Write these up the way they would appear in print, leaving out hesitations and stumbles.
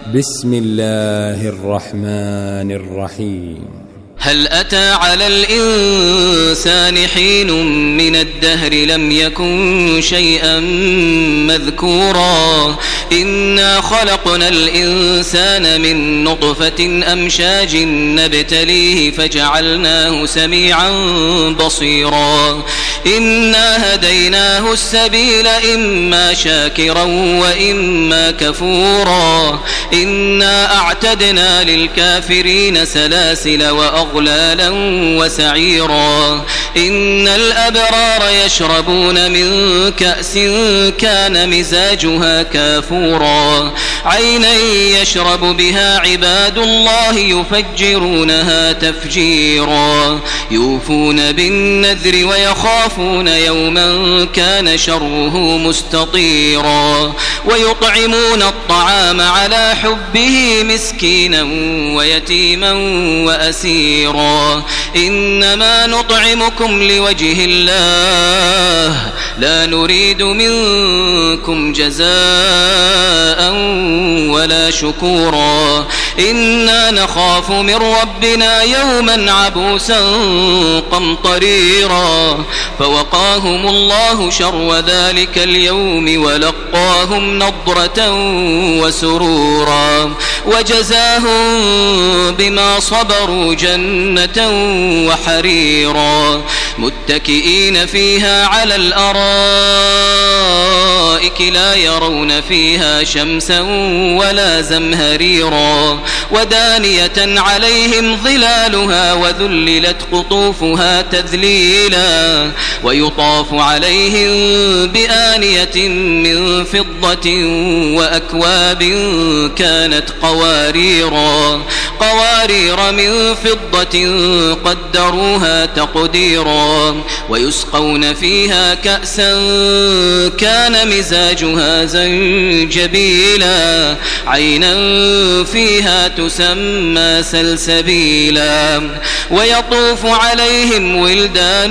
بسم الله الرحمن الرحيم. هل أتى على الإنسان حين من الدهر لم يكن شيئا مذكورا إنا خلقنا الإنسان من نطفة أمشاج نبتليه فجعلناه سميعا بصيرا إنا هديناه السبيل إما شاكرا وإما كفورا إنا أعتدنا للكافرين سلاسل وأغلالا وسعيرا إن الأبرار يشربون من كأس كان مزاجها كافورا عينا يشرب بها عباد الله يفجرونها تفجيرا يوفون بالنذر ويخافون يوما كان شره مستطيرا ويطعمون الطعام على حبه مسكينا ويتيما وأسيرا إنما نطعمكم لوجه الله لا نريد منكم جزاء ولا شكورا إنا نخاف من ربنا يوما عبوسا قمطريرا فوقاهم الله شر ذلك اليوم ولقاهم نضرة وسرورا وجزاهم بما صبروا جنة وحريرا متكئين فيها على الأرائك لا يرون فيها شمسا ولا زمهريرا ودانية عليهم ظلالها وذللت قطوفها تذليلا ويطاف عليهم بآنية من فضة وأكواب كانت قوارير من فضة قدروها تقديرا ويسقون فيها كأسا كان مزاجها زنجبيلا عينا فيها تسمى سلسبيلا ويطوف عليهم ولدان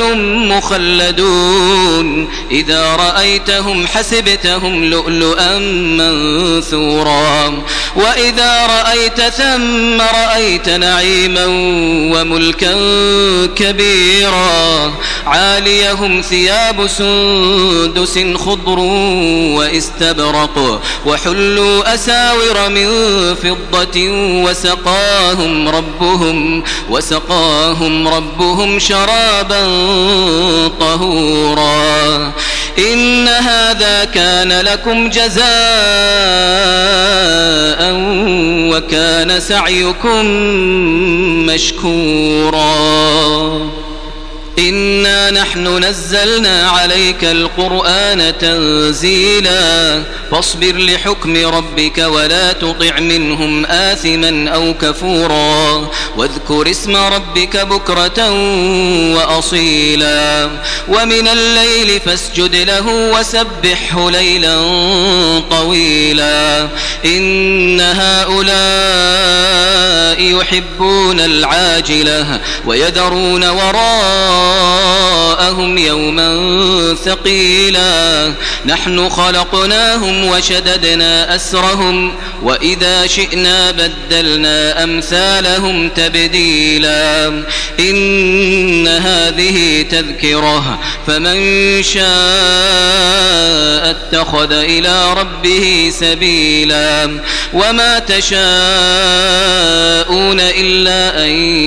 مخلدون إذا رأيتهم حسبتهم لؤلؤا منثورا وإذا رأيت ثم رأيت نعيما وملكا كبيرا عاليهم ثياب سندس خضر واستبرق وحلوا أساور من فضة وسقاهم ربهم شرابا طهورا إن هذا كان لكم جزاء وكان سعيكم مشكورا إنا نحن نزلنا عليك القرآن تنزيلا فاصبر لحكم ربك ولا تطع منهم آثما أو كفورا واذكر اسم ربك بكرة وأصيلا ومن الليل فاسجد له وسبحه ليلا طويلا إن هؤلاء يحبون العاجلة ويذرون وراءهم يوما ثقيلا نحن خلقناهم وشددنا أسرهم وإذا شئنا بدلنا أمثالهم تبديلا إن هذه تذكرة فمن شاء اتخذ إلى ربه سبيلا وما تشاءون إلا أن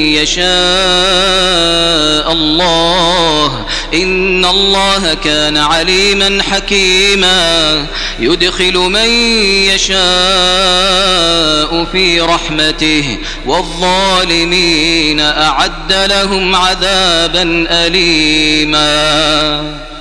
يشاء الله إن الله كان عليما حكيما يدخل من يشاء في رحمته والظالمين أعد لهم عذابا أليما.